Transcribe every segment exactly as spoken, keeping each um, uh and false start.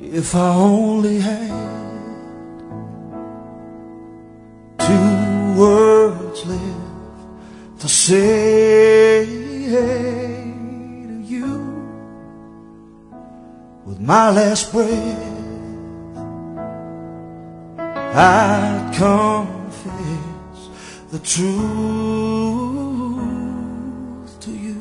If I only had two words left to say to you, with my last breath I'd confess the truth to you.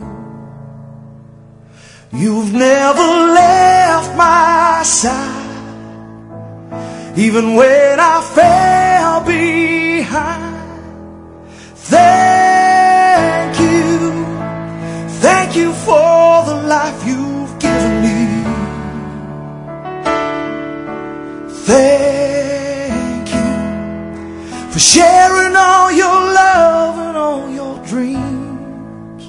You've never left my side, even when I fell behind. Thank you, thank you for the life you've given me. Thank you for sharing all your love and all your dreams.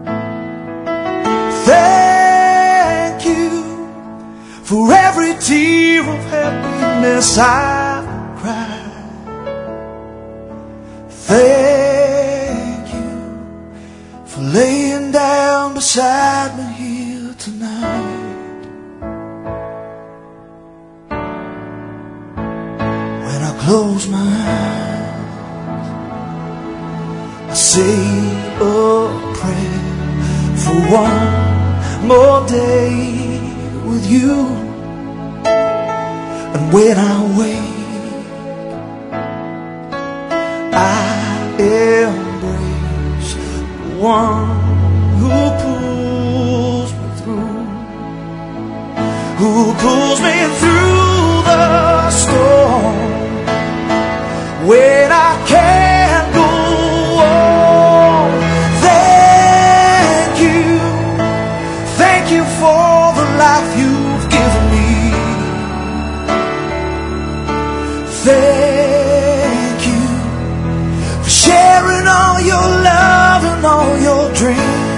Thank you for every tear of happiness I've cried. Thank you for laying down beside me here tonight. When I close my eyes, I say a prayer for one more day with you. And when I wake, I embrace the one who pulls me through, who pulls me through the storm when I can't go on. Thank you, thank you for the life you've given me. Thank you for sharing all your love and all your dreams.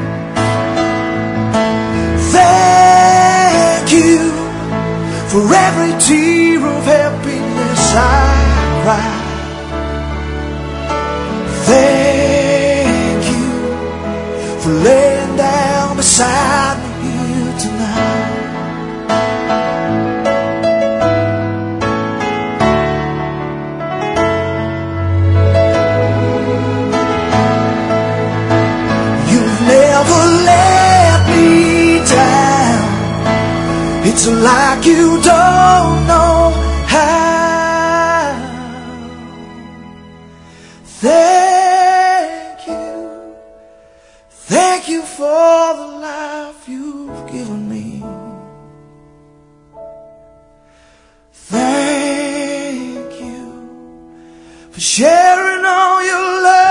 Thank you for every tear of happiness I cry. Thank you for laying down beside me here tonight. It's like you don't know how. Thank you, thank you for the life you've given me. Thank you for sharing all your love